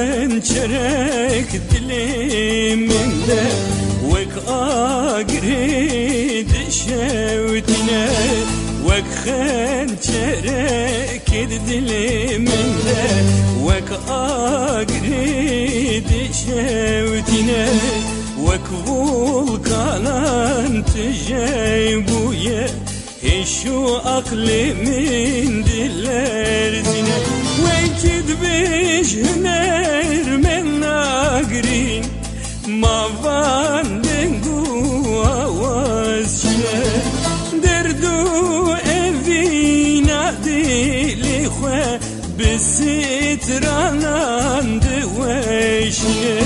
خنچرک diliminde Vek agri dişevtine Vek xençerek diliminde Vek agri dişevtine Vek vulkanan teceybuye Heşu aklimin dillerzine Vekid beş hüner men nagrin Mavan dengu avazçine Derdu evina dili xwe Bisitranan diweşine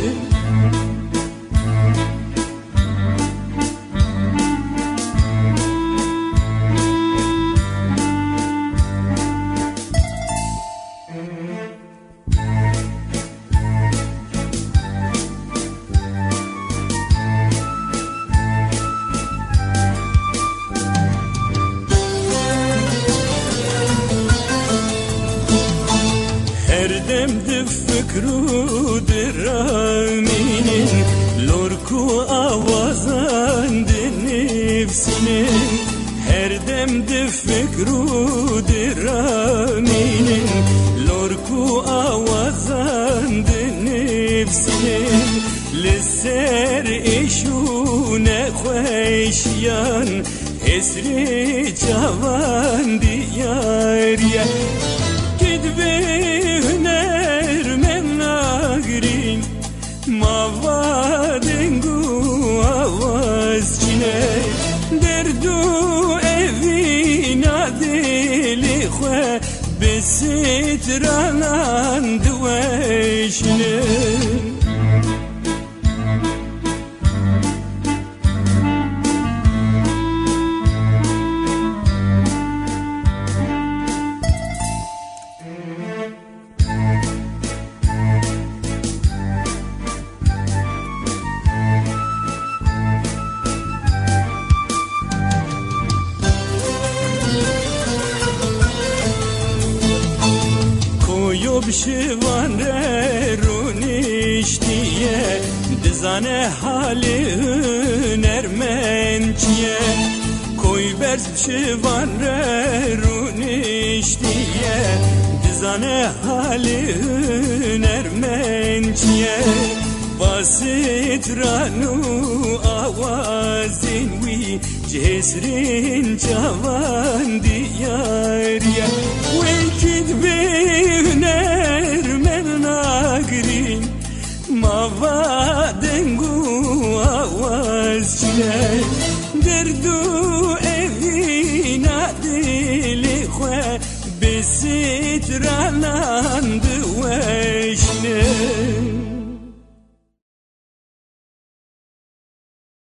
Demdi fikru diraminin Lorku avazan nefsinin Her demdi fikru diraminin Lorku avazan nefsinin Lisser eşune khweşyan Esri cavan diyariye Gidbe Mavadengu avazçine Derdu evina dili xwe Bisitranan diweşine Şivan runiştiye Dizane hali hünermençiye Koy berz şivan runiştiye Dizane hali hünermençiye Basit ranu avazin vi Cesrin cavan diyariye Velkid bihner men nagrin Mavadengu avazçine Derdu evina dili xwe Bisitranan